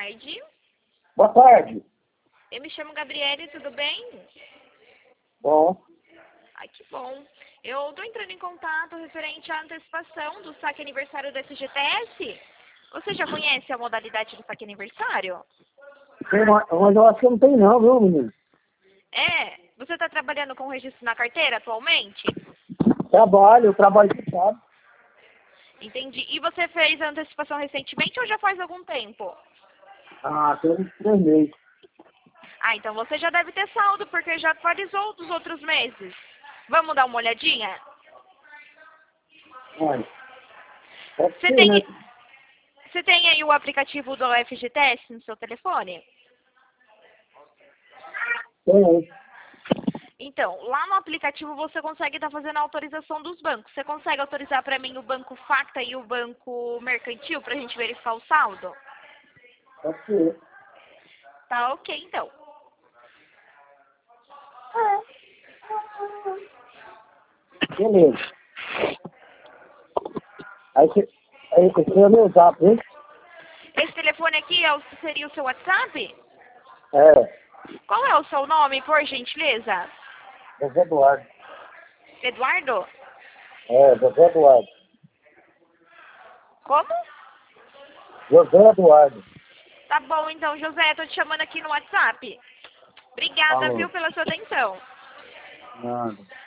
tarde. Boa tarde. Eu me chamo Gabriele, tudo bem? Bom, Ai, que bom. Eu tô entrando em contato referente à antecipação do saque aniversário do FGTS. Você já conhece a modalidade do saque aniversário? mas eu acho que não tem não, viu, menino? Você está trabalhando com registro na carteira atualmente? Eu trabalho de sábado. Entendi. E você fez a antecipação recentemente ou já faz algum tempo? Tem uns 3 meses. Ah, então você já deve ter saldo, porque já atualizou dos outros meses. Vamos dar uma olhadinha? Olha, pode Você ser, tem, né? você tem aí o aplicativo do FGTS no seu telefone? Tem. Então, lá no aplicativo você consegue estar fazendo a autorização dos bancos. Você consegue autorizar para mim o Banco Facta e o Banco Mercantil para a gente verificar o saldo? Pode ser. Tá ok, então. Beleza. Aí você é meu zap, hein? Esse telefone aqui seria o seu WhatsApp? É, Qual é o seu nome, por gentileza? José Eduardo. Eduardo? José Eduardo. Como? José Eduardo. Tá bom, então, José, tô te chamando aqui no WhatsApp. Obrigada, viu, Falou. pela sua atenção. Nada.